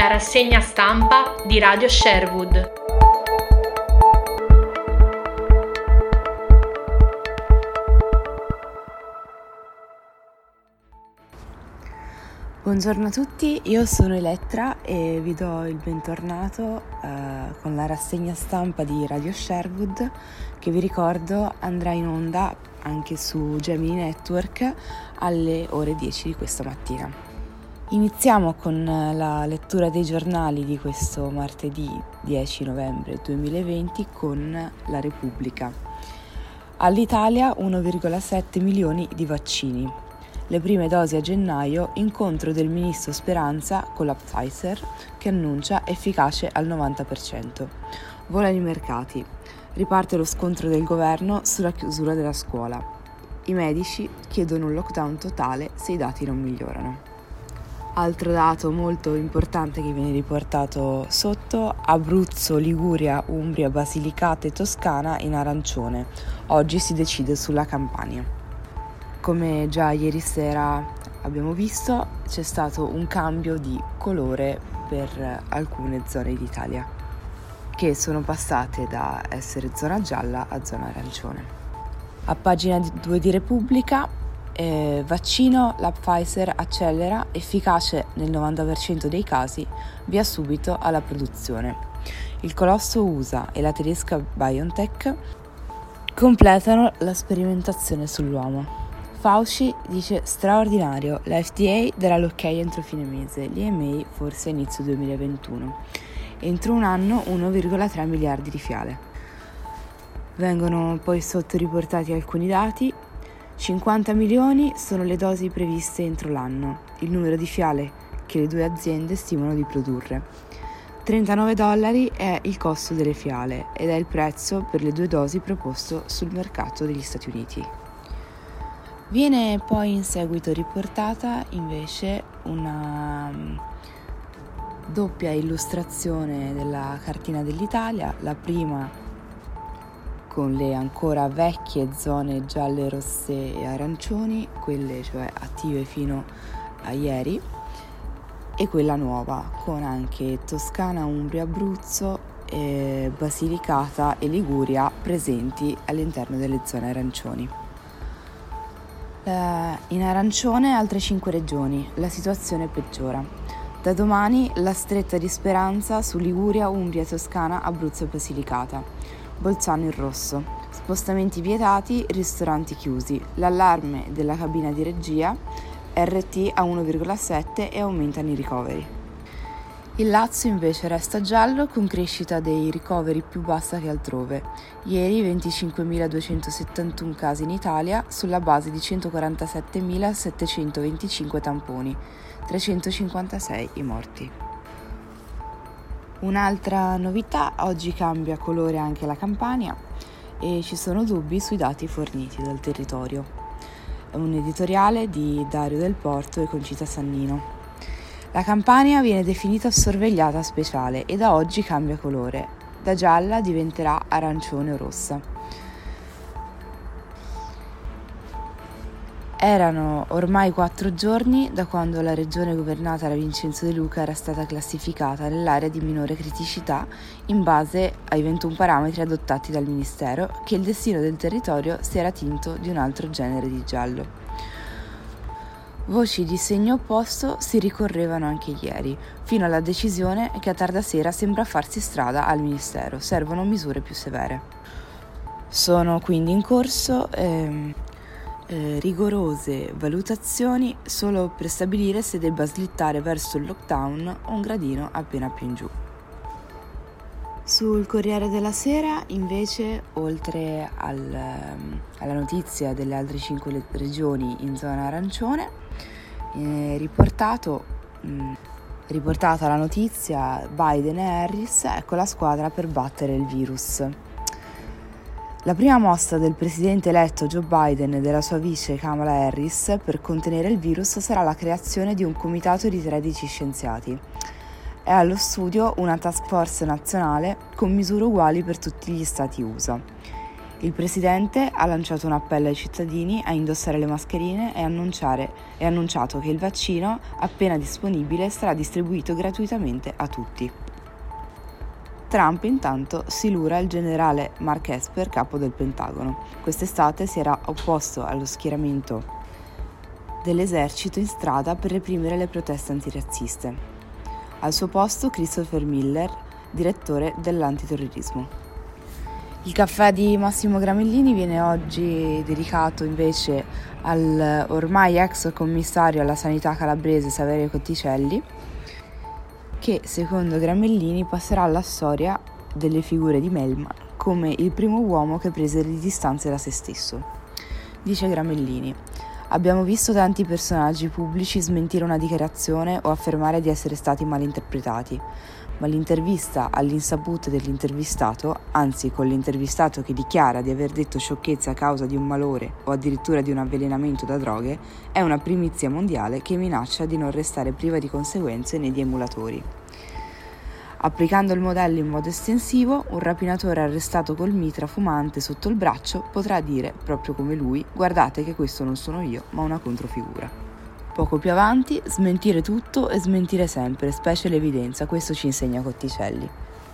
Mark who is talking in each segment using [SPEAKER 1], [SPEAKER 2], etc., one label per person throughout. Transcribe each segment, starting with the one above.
[SPEAKER 1] la rassegna stampa di Radio Sherwood.
[SPEAKER 2] Buongiorno a tutti, io sono Elettra e vi do il bentornato con la rassegna stampa di Radio Sherwood, che vi ricordo andrà in onda anche su Gemini Network alle ore 10 di questa mattina. Iniziamo con la lettura dei giornali di questo martedì 10 novembre 2020 con La Repubblica. All'Italia 1,7 milioni di vaccini. Le prime dosi a gennaio, incontro del ministro Speranza con la Pfizer che annuncia efficace al 90%. Volano i mercati. Riparte lo scontro del governo sulla chiusura della scuola. I medici chiedono un lockdown totale se i dati non migliorano. Altro dato molto importante che viene riportato sotto: Abruzzo, Liguria, Umbria, Basilicata e Toscana in arancione. Oggi si decide sulla Campania. Come già ieri sera abbiamo visto, c'è stato un cambio di colore per alcune zone d'Italia, che sono passate da essere zona gialla a zona arancione. A pagina 2 di Repubblica, vaccino, la Pfizer accelera, efficace nel 90% dei casi, via subito alla produzione. Il colosso USA e la tedesca BioNTech completano la sperimentazione sull'uomo. Fauci dice straordinario, la FDA darà l'ok entro fine mese, l'EMA forse inizio 2021. Entro un anno 1,3 miliardi di fiale. Vengono poi sotto riportati alcuni dati. 50 milioni sono le dosi previste entro l'anno, il numero di fiale che le due aziende stimano di produrre. $39 è il costo delle fiale ed è il prezzo per le 2 dosi proposto sul mercato degli Stati Uniti. Viene poi in seguito riportata invece una doppia illustrazione della cartina dell'Italia, la prima con le ancora vecchie zone gialle, rosse e arancioni, quelle cioè attive fino a ieri, e quella nuova con anche Toscana, Umbria, Abruzzo, Basilicata e Liguria presenti all'interno delle zone arancioni. In arancione altre 5 regioni, la situazione peggiora. Da domani la stretta di Speranza su Liguria, Umbria, Toscana, Abruzzo e Basilicata. Bolzano in rosso. Spostamenti vietati, ristoranti chiusi. L'allarme della cabina di regia, RT a 1,7 e aumentano i ricoveri. Il Lazio invece resta giallo con crescita dei ricoveri più bassa che altrove. Ieri 25.271 casi in Italia sulla base di 147.725 tamponi, 356 i morti. Un'altra novità: oggi cambia colore anche la Campania e ci sono dubbi sui dati forniti dal territorio. È un editoriale di Dario Del Porto e Concita Sannino. La Campania viene definita sorvegliata speciale e da oggi cambia colore. Da gialla diventerà arancione o rossa. Erano ormai 4 giorni da quando la regione governata da Vincenzo De Luca era stata classificata nell'area di minore criticità in base ai 21 parametri adottati dal Ministero, che il destino del territorio si era tinto di un altro genere di giallo. Voci di segno opposto si ricorrevano anche ieri, fino alla decisione che a tarda sera sembra farsi strada al Ministero. Servono misure più severe. Sono quindi in corso rigorose valutazioni solo per stabilire se debba slittare verso il lockdown o un gradino appena più in giù. Sul Corriere della Sera, invece, oltre alla notizia delle altre 5 regioni in zona arancione, riportata la notizia Biden e Harris, ecco la squadra per battere il virus. La prima mossa del presidente eletto Joe Biden e della sua vice Kamala Harris per contenere il virus sarà la creazione di un comitato di 13 scienziati. È allo studio una task force nazionale con misure uguali per tutti gli stati USA. Il presidente ha lanciato un appello ai cittadini a indossare le mascherine e annunciato che il vaccino, appena disponibile, sarà distribuito gratuitamente a tutti. Trump intanto silura il generale Mark Esper, capo del Pentagono. Quest'estate si era opposto allo schieramento dell'esercito in strada per reprimere le proteste antirazziste. Al suo posto Christopher Miller, direttore dell'antiterrorismo. Il caffè di Massimo Gramellini viene oggi dedicato invece al ormai ex commissario alla sanità calabrese Saverio Cotticelli, che secondo Gramellini passerà alla storia delle figure di Melman come il primo uomo che prese le distanze da se stesso. Dice Gramellini: abbiamo visto tanti personaggi pubblici smentire una dichiarazione o affermare di essere stati malinterpretati, ma l'intervista all'insaputa dell'intervistato, anzi con l'intervistato che dichiara di aver detto sciocchezze a causa di un malore o addirittura di un avvelenamento da droghe, è una primizia mondiale che minaccia di non restare priva di conseguenze né di emulatori. Applicando il modello in modo estensivo, un rapinatore arrestato col mitra fumante sotto il braccio potrà dire, proprio come lui: guardate che questo non sono io, ma una controfigura. Poco più avanti, smentire tutto e smentire sempre, specie l'evidenza, questo ci insegna Cotticelli.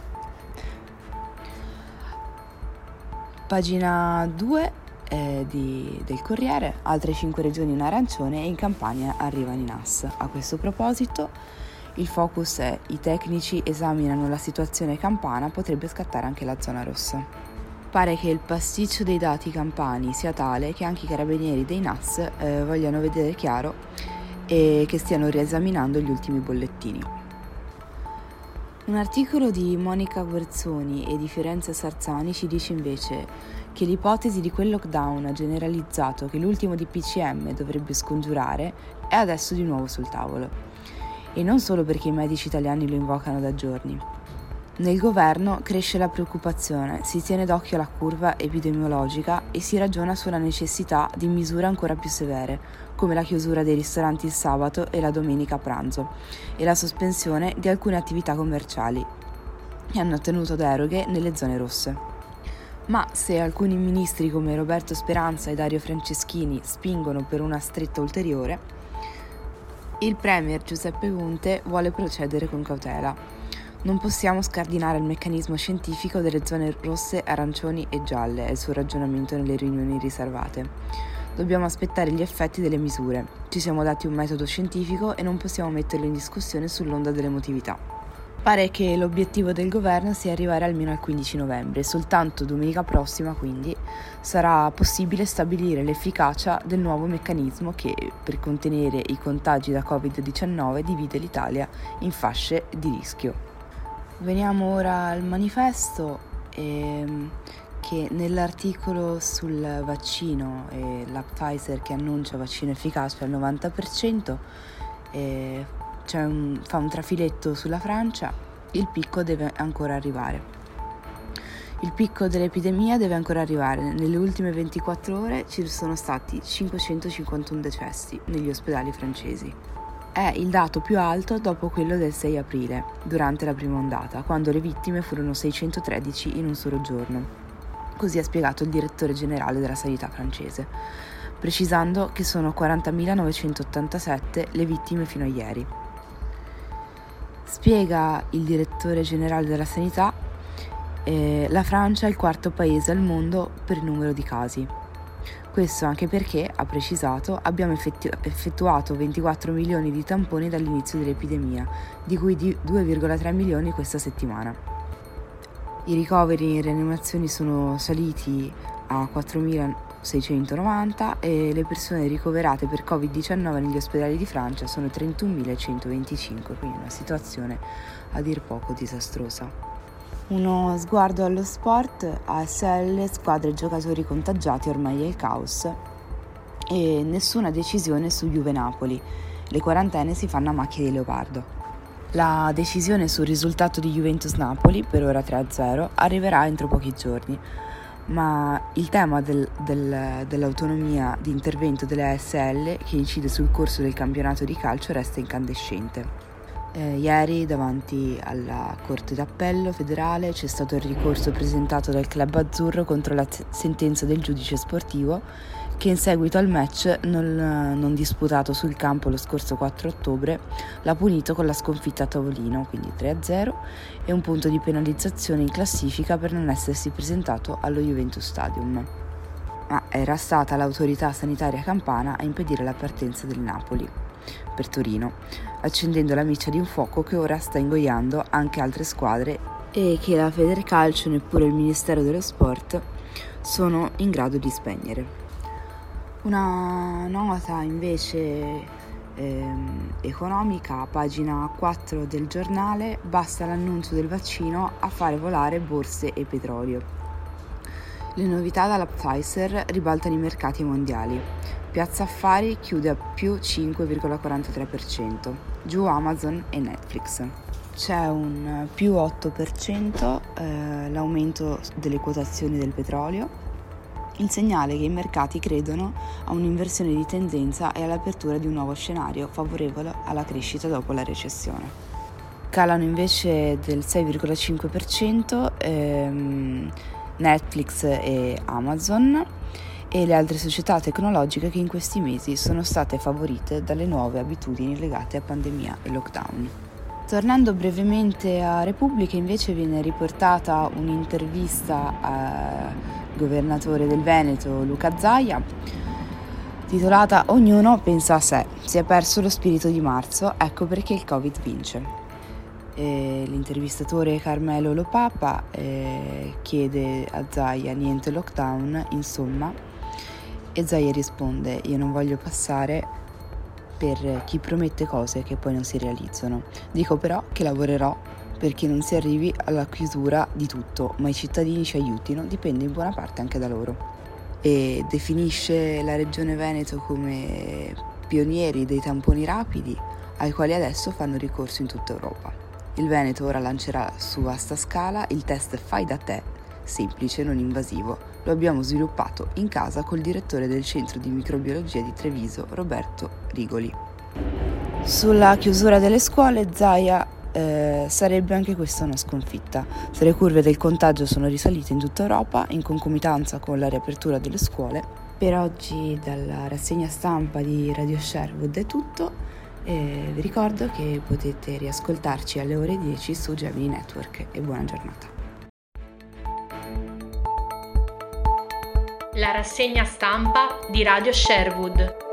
[SPEAKER 2] Pagina 2 del Corriere: altre 5 regioni in arancione e in Campania arrivano i NAS. A questo proposito, il focus è: i tecnici esaminano la situazione campana, potrebbe scattare anche la zona rossa. Pare che il pasticcio dei dati campani sia tale che anche i carabinieri dei NAS vogliano vedere chiaro e che stiano riesaminando gli ultimi bollettini. Un articolo di Monica Guerzoni e di Fiorenza Sarzani ci dice invece che l'ipotesi di quel lockdown generalizzato che l'ultimo DPCM dovrebbe scongiurare è adesso di nuovo sul tavolo. E non solo perché i medici italiani lo invocano da giorni. Nel governo cresce la preoccupazione, si tiene d'occhio la curva epidemiologica e si ragiona sulla necessità di misure ancora più severe, come la chiusura dei ristoranti il sabato e la domenica a pranzo e la sospensione di alcune attività commerciali che hanno ottenuto deroghe nelle zone rosse. Ma se alcuni ministri come Roberto Speranza e Dario Franceschini spingono per una stretta ulteriore, il premier Giuseppe Conte vuole procedere con cautela. Non possiamo scardinare il meccanismo scientifico delle zone rosse, arancioni e gialle, è il suo ragionamento nelle riunioni riservate. Dobbiamo aspettare gli effetti delle misure. Ci siamo dati un metodo scientifico e non possiamo metterlo in discussione sull'onda dell'emotività. Pare che l'obiettivo del governo sia arrivare almeno al 15 novembre. Soltanto domenica prossima, quindi, sarà possibile stabilire l'efficacia del nuovo meccanismo che, per contenere i contagi da Covid-19, divide l'Italia in fasce di rischio. Veniamo ora al manifesto che nell'articolo sul vaccino e la Pfizer che annuncia vaccino efficace al 90%, fa un trafiletto sulla Francia. Il picco deve ancora arrivare. Il picco dell'epidemia deve ancora arrivare. Nelle ultime 24 ore ci sono stati 551 decessi negli ospedali francesi. È il dato più alto dopo quello del 6 aprile, durante la prima ondata, quando le vittime furono 613 in un solo giorno. Così ha spiegato il direttore generale della sanità francese, precisando che sono 40.987 le vittime fino a ieri. Spiega il direttore generale della sanità, la Francia è il quarto paese al mondo per numero di casi. Questo anche perché, ha precisato, abbiamo effettuato 24 milioni di tamponi dall'inizio dell'epidemia, di cui 2,3 milioni questa settimana. I ricoveri in rianimazione sono saliti a 4.690 e le persone ricoverate per Covid-19 negli ospedali di Francia sono 31.125, quindi una situazione a dir poco disastrosa. Uno sguardo allo sport: ASL, squadre e giocatori contagiati, ormai è il caos e nessuna decisione su Juve-Napoli, le quarantene si fanno a macchia di leopardo. La decisione sul risultato di Juventus-Napoli, per ora 3-0, arriverà entro pochi giorni, ma il tema dell'autonomia di intervento delle ASL, che incide sul corso del campionato di calcio, resta incandescente. Ieri davanti alla Corte d'Appello federale c'è stato il ricorso presentato dal club azzurro contro la sentenza del giudice sportivo che in seguito al match non disputato sul campo lo scorso 4 ottobre l'ha punito con la sconfitta a tavolino, quindi 3-0, e un punto di penalizzazione in classifica per non essersi presentato allo Juventus Stadium. Ma era stata l'autorità sanitaria campana a impedire la partenza del Napoli per Torino, accendendo la miccia di un fuoco che ora sta ingoiando anche altre squadre e che la Federcalcio e neppure il Ministero dello Sport sono in grado di spegnere. Una nota invece economica, pagina 4 del giornale: basta l'annuncio del vaccino a fare volare borse e petrolio. Le novità dalla Pfizer ribaltano i mercati mondiali. Piazza Affari chiude a più 5,43%, giù Amazon e Netflix. C'è un più 8% l'aumento delle quotazioni del petrolio, il segnale che i mercati credono a un'inversione di tendenza e all'apertura di un nuovo scenario favorevole alla crescita dopo la recessione. Calano invece del 6,5% Netflix e Amazon e le altre società tecnologiche che in questi mesi sono state favorite dalle nuove abitudini legate a pandemia e lockdown. Tornando brevemente a Repubblica, invece viene riportata un'intervista al governatore del Veneto Luca Zaia titolata "Ognuno pensa a sé, si è perso lo spirito di marzo, ecco perché il Covid vince". L'intervistatore Carmelo Lopapa chiede a Zaia niente lockdown, insomma, e Zaia risponde: io non voglio passare per chi promette cose che poi non si realizzano, dico però che lavorerò perché non si arrivi alla chiusura di tutto, ma i cittadini ci aiutino, dipende in buona parte anche da loro. E definisce la regione Veneto come pionieri dei tamponi rapidi ai quali adesso fanno ricorso in tutta Europa. Il Veneto ora lancerà su vasta scala il test fai da te, semplice e non invasivo. Lo abbiamo sviluppato in casa col direttore del centro di microbiologia di Treviso, Roberto Rigoli. Sulla chiusura delle scuole, Zaia sarebbe anche questa una sconfitta. Se le curve del contagio sono risalite in tutta Europa, in concomitanza con la riapertura delle scuole. Per oggi dalla rassegna stampa di Radio Sherwood è tutto. Vi ricordo che potete riascoltarci alle ore 10 su Gemini Network e buona giornata.
[SPEAKER 1] La rassegna stampa di Radio Sherwood.